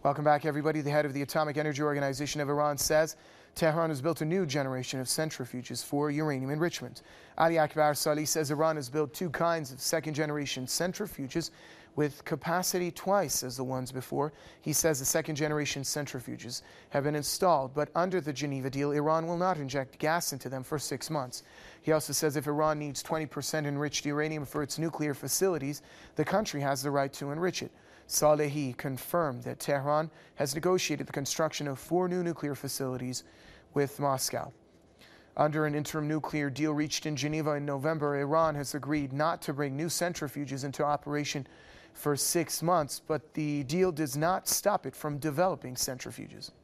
Welcome back, everybody. The head of the Atomic Energy Organization of Iran says Tehran has built a new generation of centrifuges for uranium enrichment. Ali Akbar Salih says Iran has built two kinds of second-generation centrifuges with capacity twice as the ones before. He says the second-generation centrifuges have been installed, but under the Geneva deal, Iran will not inject gas into them for 6 months. He also says if Iran needs 20% enriched uranium for its nuclear facilities, the country has the right to enrich it. Salehi confirmed that Tehran has negotiated the construction of 4 new nuclear facilities with Moscow. Under an interim nuclear deal reached in Geneva in November, Iran has agreed not to bring new centrifuges into operation for 6 months, but the deal does not stop it from developing centrifuges.